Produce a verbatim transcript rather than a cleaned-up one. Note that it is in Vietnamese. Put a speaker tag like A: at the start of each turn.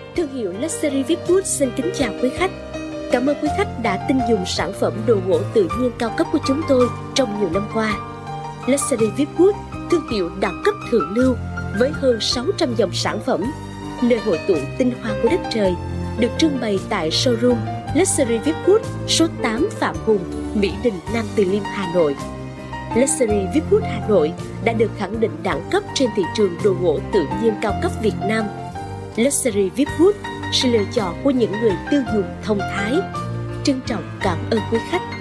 A: Thương hiệu Luxury Vietwood xin kính chào quý khách. Cảm ơn quý khách đã tin dùng sản phẩm đồ gỗ tự nhiên cao cấp của chúng tôi trong nhiều năm qua. Luxury Vietwood, thương hiệu đẳng cấp thượng lưu với hơn sáu trăm dòng sản phẩm, nơi hội tụ tinh hoa của đất trời, được trưng bày tại showroom Luxury Vietwood số tám Phạm Hùng, Mỹ Đình, Nam Từ Liêm, Hà Nội. Luxury Vietwood Hà Nội đã được khẳng định đẳng cấp trên thị trường đồ gỗ tự nhiên cao cấp Việt Nam. Luxury Vietwood, sự lựa chọn của những người tiêu dùng thông thái. Trân trọng cảm ơn quý khách.